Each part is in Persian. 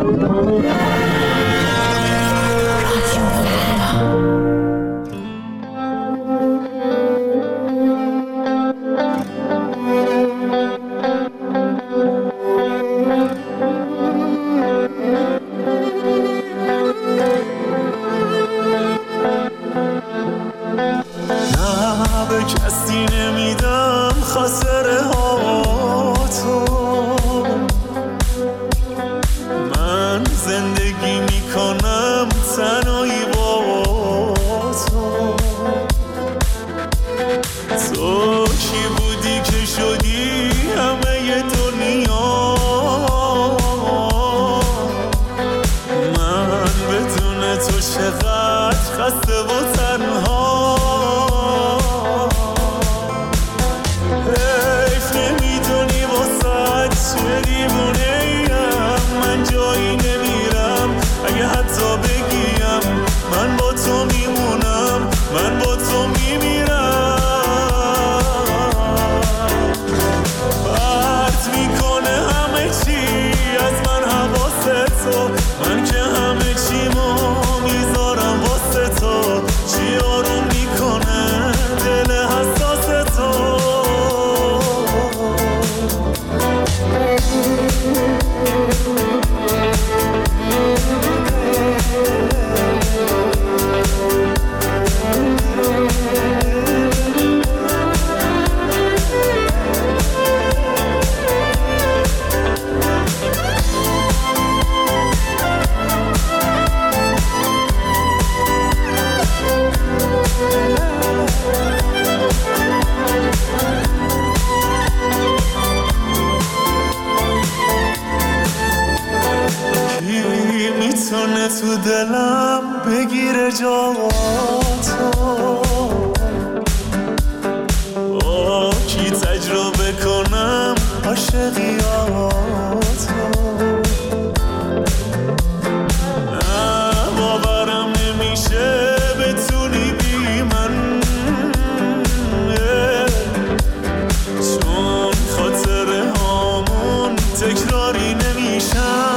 تو دلم بگیره جاتو، با کی تجربه کنم عاشقیاتو. نه باورم نمیشه بتونی بی من، چون خاطره هامون تکراری نمیشن.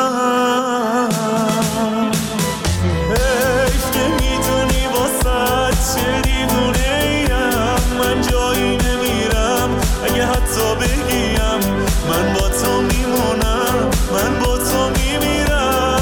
من با تو میمونم، من با تو میمیرم.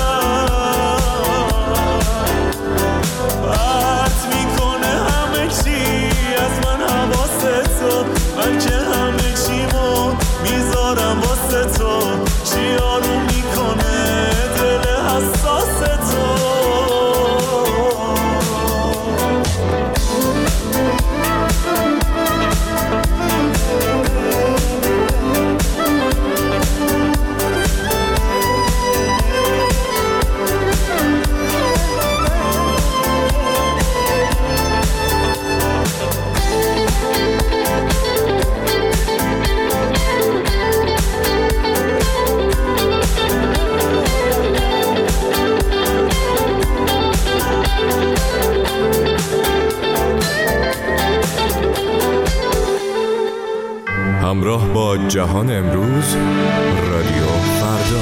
پرت میکنه همه چی از من حواست تو، من که همه چیمو میذارم واسه تو. چی آروم میکنه دل حساس تو. همراه با جهان امروز، رادیو فردا.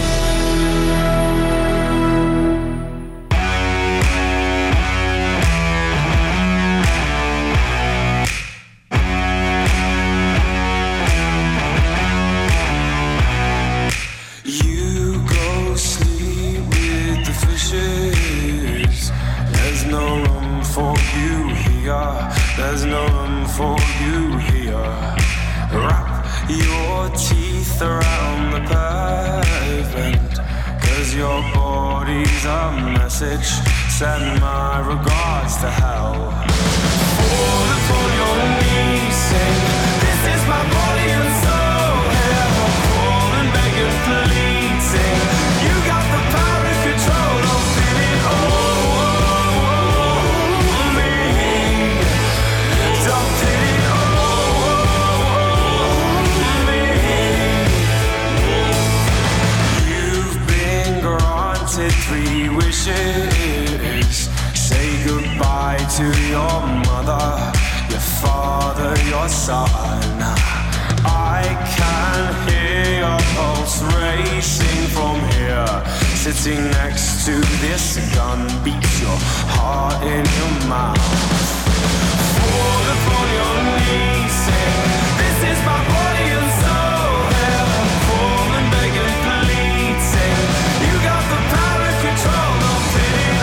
Your teeth around the pavement, 'cause your body's a message. Send my regards to hell. Fall upon your knees, sing, this is my body and soul. Hell, call and beg and plead, sing, you got the power and control of feeling me. Don't pity three wishes. Say goodbye to your mother, your father, your son. I can hear your pulse racing from here. sitting next to this gun beats your heart in your mouth. Fall upon your knees, sing, this is my body and soul. Hell, fall and beg and plead, sing, you got the power and control. Don't put it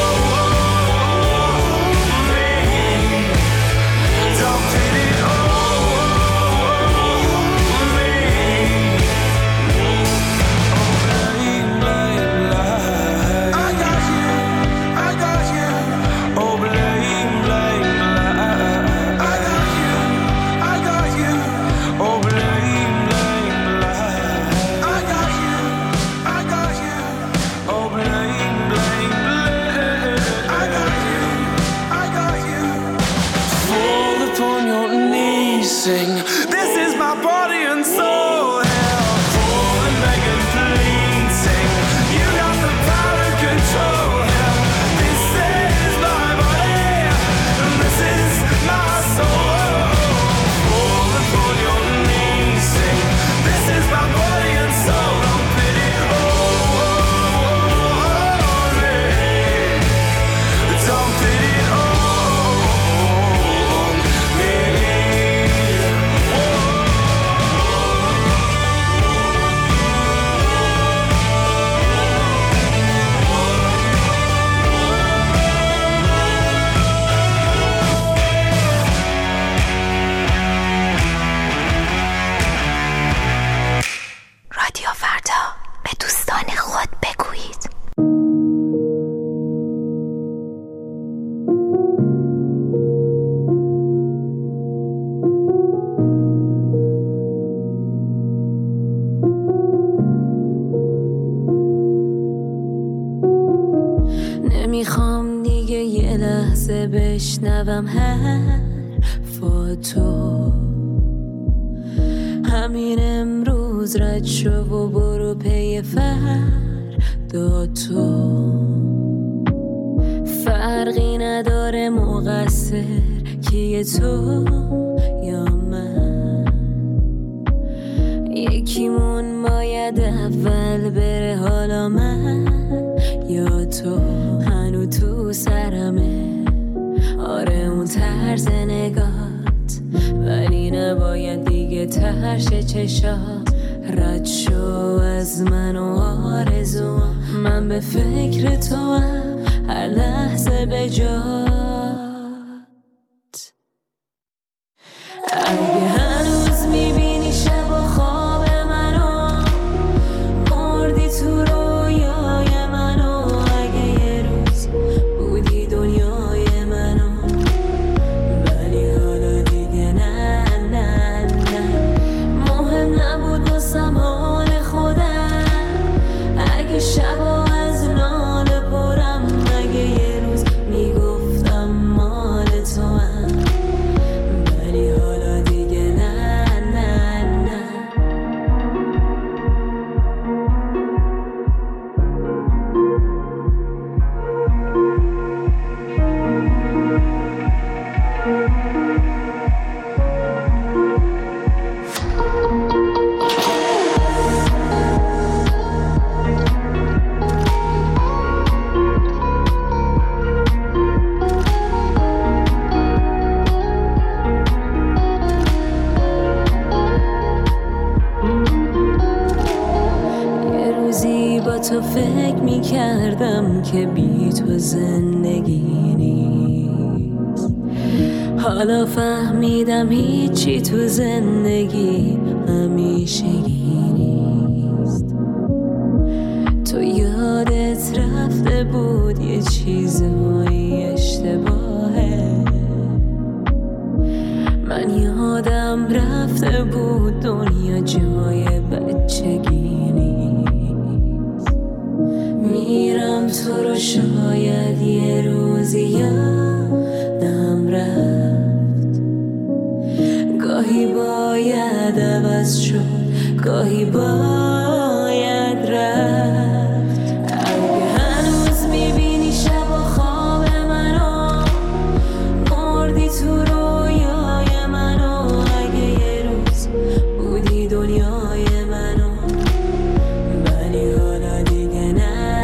on me. Don't put it sing, this is my body and soul. Hell, fall and beg and plead, sing, you got the power and control. Hell, this is my body and this is my soul. Fall upon your knees, sing, this is my body and soul. Don't pity me. Don't pity نمیخوام دیگه یه لحظه بشنوم حرفاتو، همین امروز رد شو و برو پی فردا تو. فرقی نداره مقصر کیه تو یا من، یکیمون باید اول بره حالا من یا تو. هنو تو سرمه آره اون طرز نگات، ولی نباید دیگه ترش چشات. رد شو از من و آرزوام، من به فکر تو هم هر لحظه به جات. اگه هنوز میبینی شب و خواب منو، مردی تو رویای منو. اگه یه روز بودی دنیای منو، ولی حالا دیگه نه نه نه. مهم نبود واسم حال خودم، اگه شبا از ناله پرم. اگه یه روز میگفتم مال تو هم، ولی حالا دیگه نه نه نه. یه روزی با تو فکر میکردم که بی تو زندگی نیست، حالا فهمیدم هیچی تو زندگی همیشگی نیست. تو یادت رفته بود یه چیزایی اشتباهه، من یادم رفته بود دنیا جای بچگی نیست. میرم تو رو شاید یه روزی یادم رفت، گاهی باید عوض شد، گاهی باید رفت. اگه هنوز میبینی شب و خواب منو، مردی تو رویای منو. اگه یه روز بودی دنیای منو، ولی حالا دیگه نه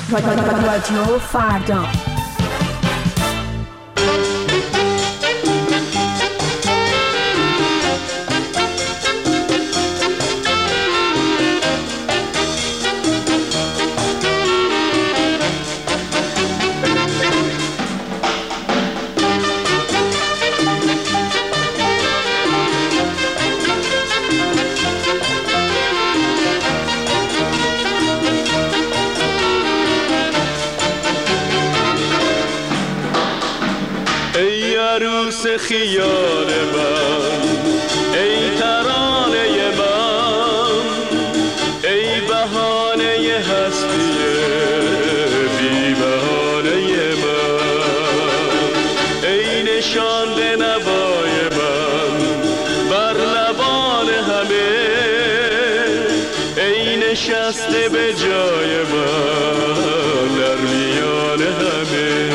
رادیو فردا. خیال من ای ترانه من ای بهانه هستی بی بهانه من ای نشانده نوای من بر لبان همه ای نشسته به جای من در میان همه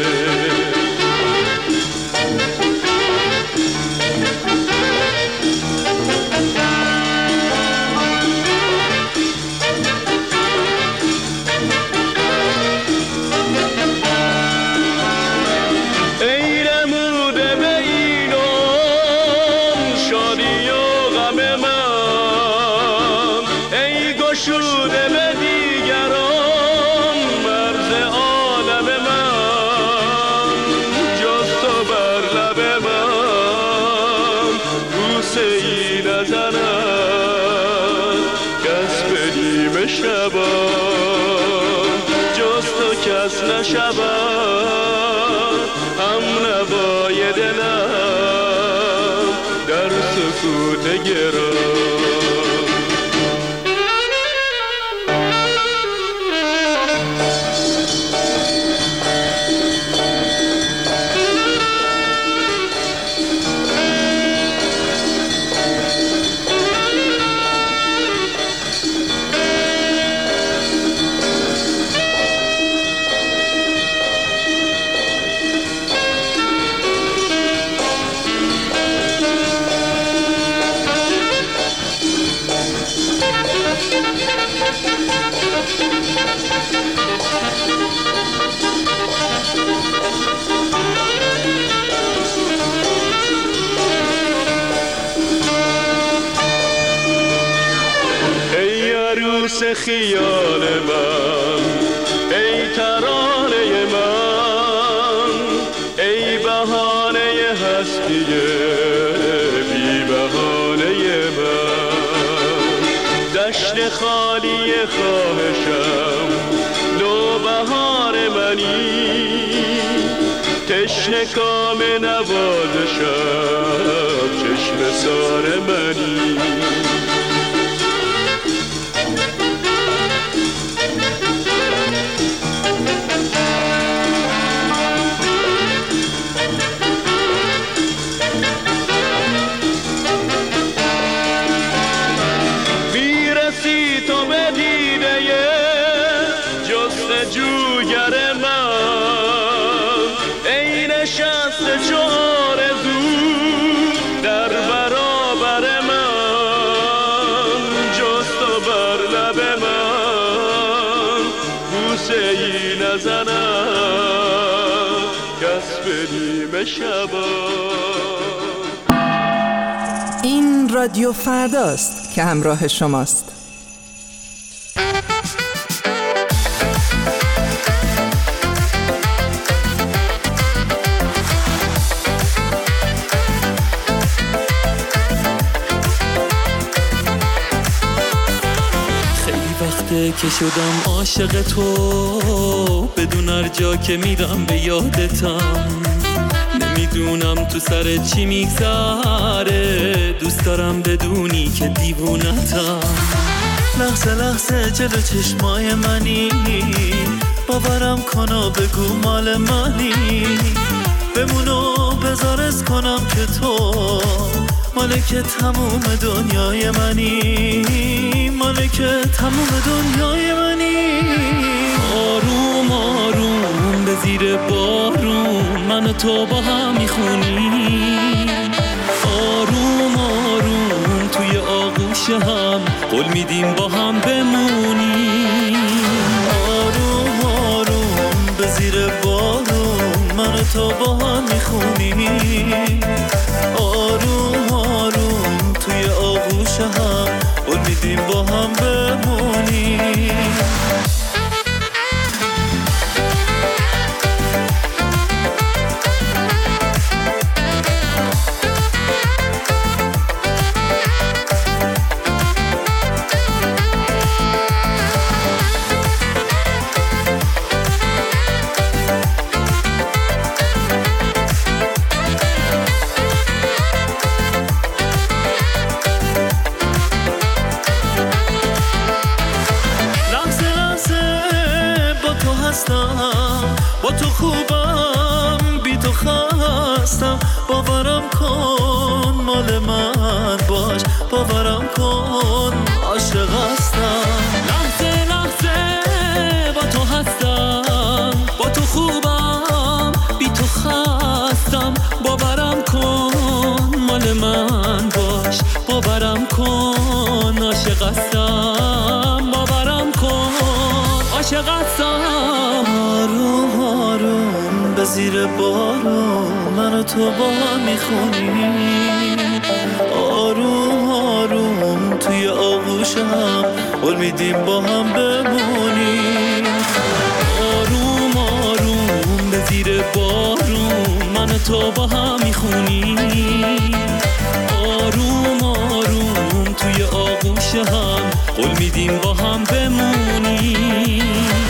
نشود هم نوای دلم در سکوت گرام خیال من ای ترانه من ای بهانه هستی بی بهانه من دشت خالی خواهشم نوبهار منی تشنه کام نوازشم چشم سار منی این رادیو فرداست که همراه شماست. که شدم عاشق تو بدون هر جا که میرم به یادتم نمیدونم تو سر چی میگذره دوست دارم بدونی که دیوونتم لحظه لحظه جلو چشمای منی باورم کن و بگو مال منی بمونو بذارت کنم که تو مالک تموم دنیای منی مالک تموم دنیای منی آروم آروم به زیر بارون من و تو با هم میخونیم آروم آروم توی آغوش هم قول میدیم با هم بمونیم آروم زیر بارون من تو با هم میخونیم، آروم آروم توی آغوش هم امیدیم با هم بمونیم. با تو خوبم بی تو خستم، باورم کن مال من باش، باورم کن عاشق هستم. لحظه لحظه با تو هستم، با تو خوبم بی تو خستم، باورم کن مال من باش، باورم کن عاشق هستم، باورم کن عاشق هستم. آروم آروم به زیر بارون من و تو با هم میخونیم، آروم آروم توی آغوش هم قول میدیم با هم بمونیم. آروم آروم به زیر بارون من و تو با هم میخونیم، آروم آروم توی آغوش هم قول میدیم با هم بمونیم.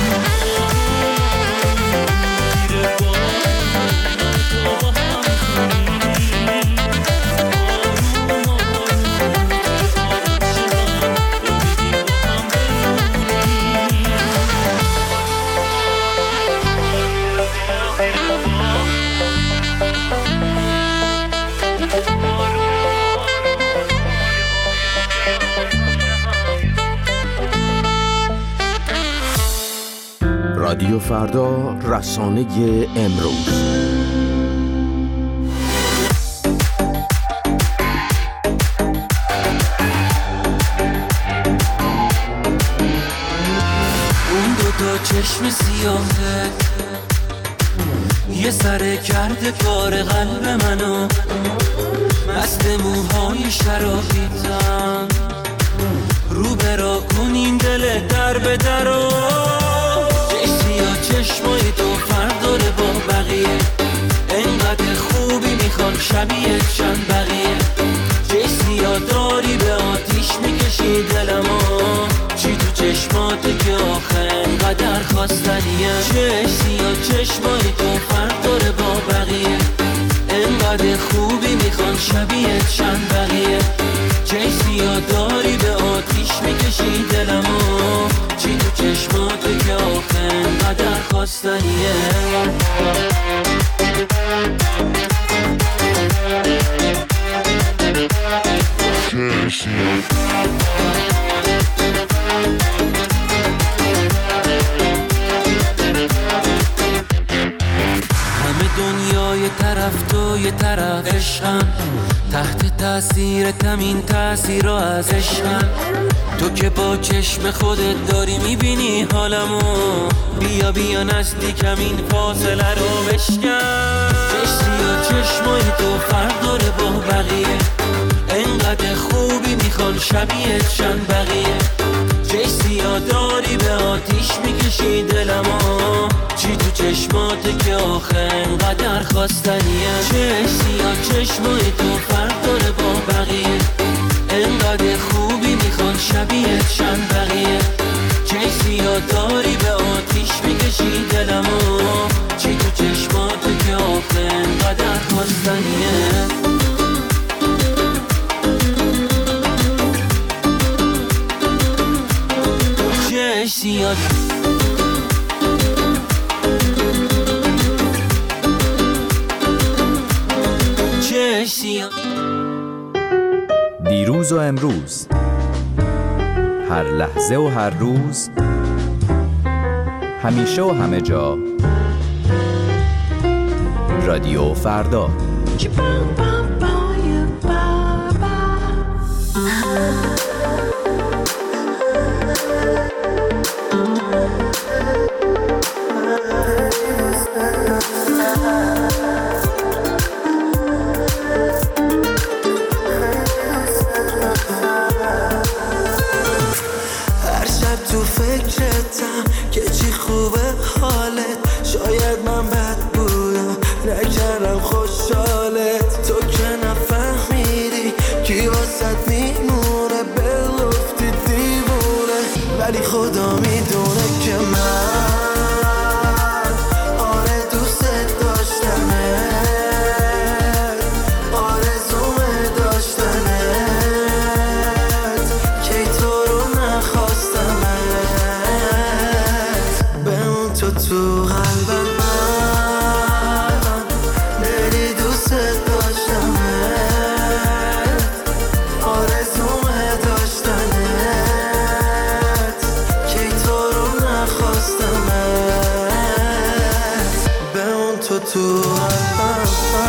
رادیو فردا، رسانه امروز. اون دوتا چشم سیاهه یه سره کرده کار قلب منو، مست موهای شرابیتم، رو برا کنین دل در به درو. چشمای تو فرق داره با بقیه، انقدر خوبی میخوان شبیه چند بقیه. چه سیاه داری به آتیش میکشی دلمو، چی تو چشماته که آخه انقدر خواستنیه. چه سیاه چشمای تو فرق داره با بقیه، انقدر خوبی میخوان شبیه چند بقیه. چه سیاه داری به آتیش میکشی دلمو، چی تو چشماته که آخه انقدر خواستنیه. همه دنیا یه طرف تو یه طرف عشقم، تحت تاثیر تمین تاثیر از عشقم. تو که با چشم خودت داری میبینی حالمو، بیا بیا نزدیکم این فاصله رو بشکن. چشمی و چشمای تو فرق داره با بقیه، انقدر خوبی میخوان شبیه چند بقیه. چه سیاه داری به آتیش میکشی دلمو، چی تو چشماته که آخه انقدر خواستنیه. چه سیاه چشمای تو فرق داره با بقیه، انقدر خوبی میخوان شبیه چند بقیه. چه سیاه داری به آتیش میکشی دلمو، چی تو چشماته که آخه انقدر خواستنیه. چه سیاه چه سیاه. دیروز و امروز، هر لحظه و هر روز، همیشه و همه جا، رادیو فردا. عاشقتم که چی خوبه حالت. شاید من بد بودم نکردم خوشحالت. تو که نفهمیدی کی واسط میمونه، بلفتی دیوونه. ولی خدا میدونه که من آره دوست داشتمت، آرزومه داشتنت، کی تو رو نخواستمت. بمون تو قلبم، من دلی دوست داشتمت، آرزومه داشتنت، کی تو رو نخواستمت. بمون تو قلبم.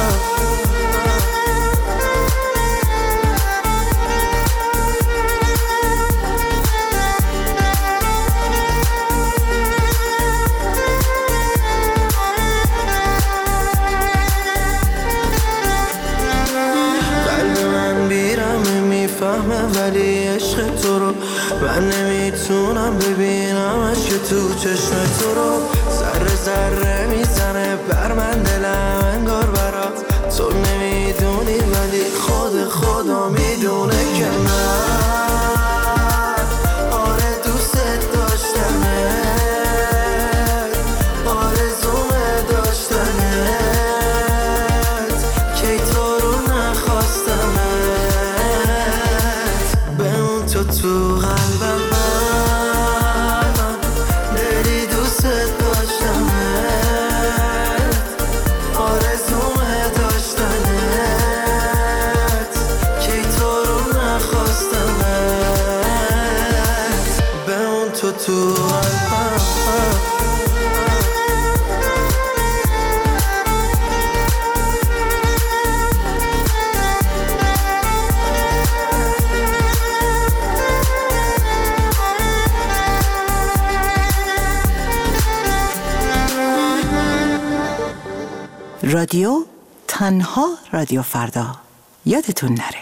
ولی عشق تو رو من نمیتونم ببینمش که تو چشم تو رو. ذره ذره میزنه بر من دلم انگار برات. تو نمیدونی ولی خدا میدونه که من آره دوست داشتمت، آرزومه داشتنت، کی تو رو نخواستمت. بمون تو قلبم، من دلی دوست داشتمت، آرزومه داشتنت، کی تو رو نخواستمت. بمون تو قلبم. رادیو تنها رادیو فردا، یادتون نره.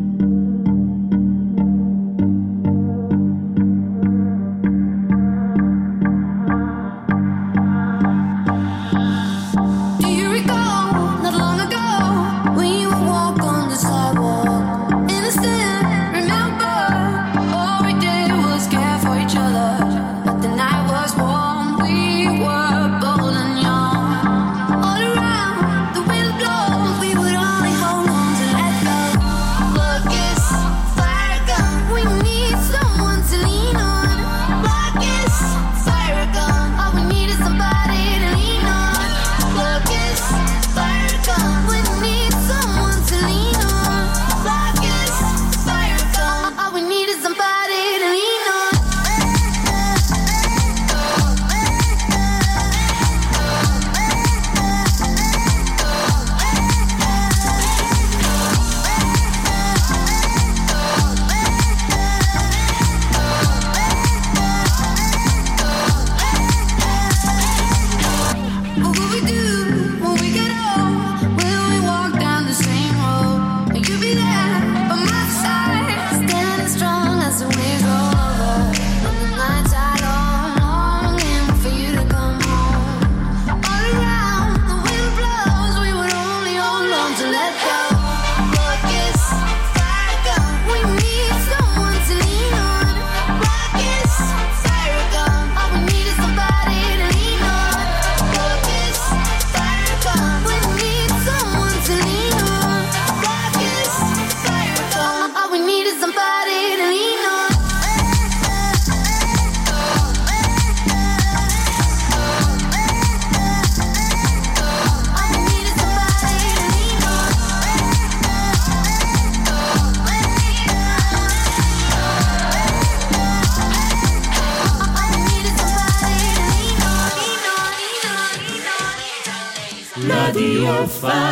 رادیو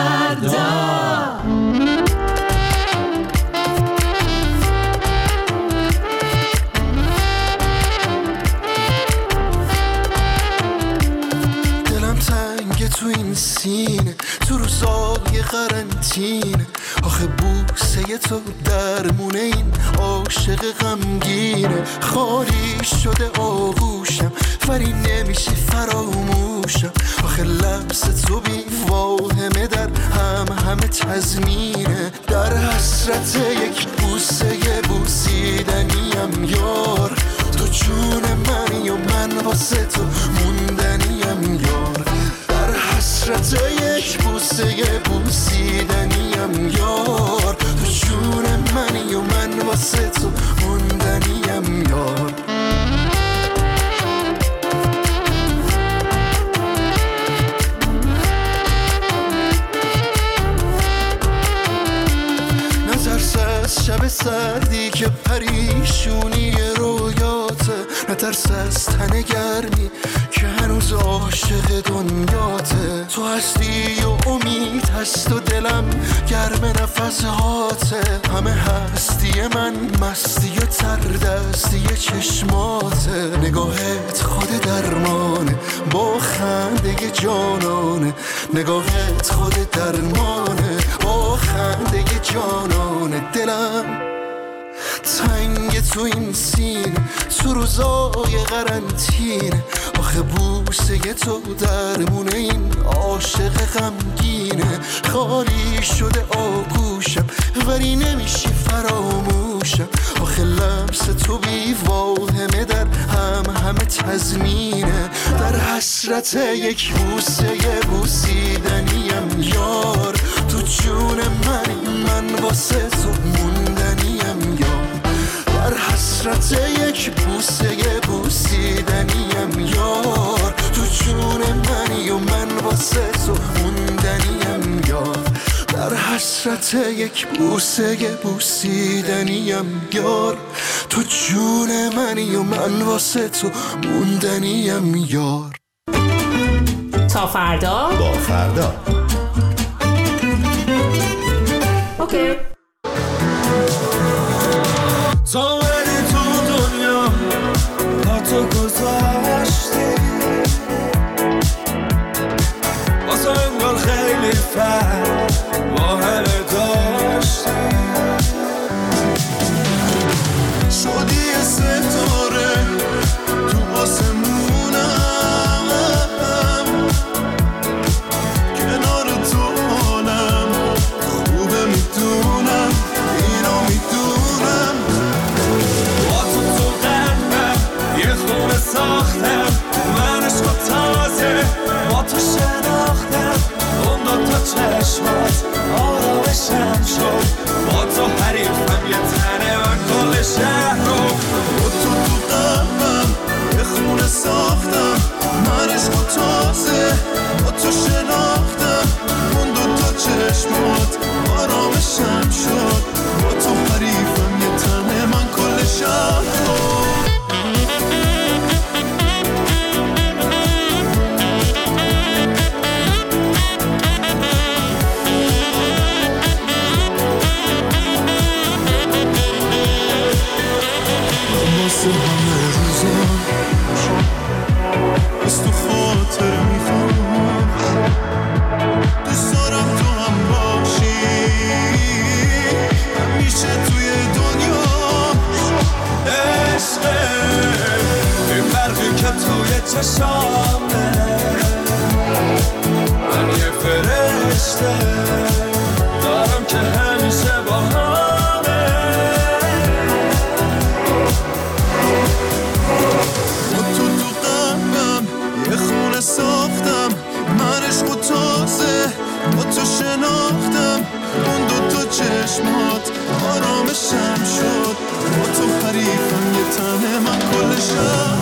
فردا. تو این سینه تو روزای قرنطینه، آخه بوسه تو درمونه این عاشق غمگین غمگینه، خالی شده آغوشم ولی نمیشه فراموشم. آخه لمس تو بی واهمه در همه تضمینه، در حسرت یک بوسه بوسیدنیم یار. تو جون منی و من واسه تو موندنیم یار. در حسرت یک بوسه بوسیدنیم یار. تو جون منی و من واسه تو موندنیم یار. نترس از شب سردی که پریشونی رویاته، نترس از تن گرمی که هنوز عاشق دنیاته. تو هستی و امید هست و دلم گرم نفس هاته. همه هستی من مستی و تردستی چشماته. نگاهت خود درمانه با خنده جانانه. نگاهت خود درمانه با خنده جانانه. دلم تنگ تو این سینه تو روزای قرنطینه. آخه بوسه تو درمونه این عاشق غمگینه. خالی شده آغوشم ولی نمیشه فراموشم. آخه لمس تو بی واهمه در همه تضمینه، در حسرت یک بوسه بوسیدنیم یار. تو جون منی من واسه تو موندنیم یار. در حسرت یک بوسه بوسیدنیم یار. تو جون منی و من واسه تو موندنیم یار. در حسرت یک بوسه بوسیدنیم یار. تو جون منی و من واسه تو موندنیم یار. تا فردا با فردا. اوکی. تا بری تو دنیا با تو گذاشتی، واسه انگار خیلی فرق با همه داشتی. شدی ستاره تو آسمونم، کنار تو حالم خوبه میدونم، اینو میدونم. با تو قلبم یه خونه ساختم، من عشق تازه با تو شناختم. اون دوتا چشمات آرامشم شد، با تو حریفم یه تنه من کل شهر رو. با تو قلبم یه خونه ساختم، من عشق تازه با تو شناختم. اون دوتا چشمات آرامشم شد، با تو حریفم یه تنه من کل شهر رو. واسه همه روزم از تو خاطر میخوام، دوست دارم تو هم باشی همیشه توی دنیا. عشقه این برقی که توی چشامه، من یه فرشته دارم که همیشه با همه. ساختم من عشق و تازه با تو شناختم. اون دوتا چشمات آرامشم شد، با تو حریفم یه تنه من کل شب.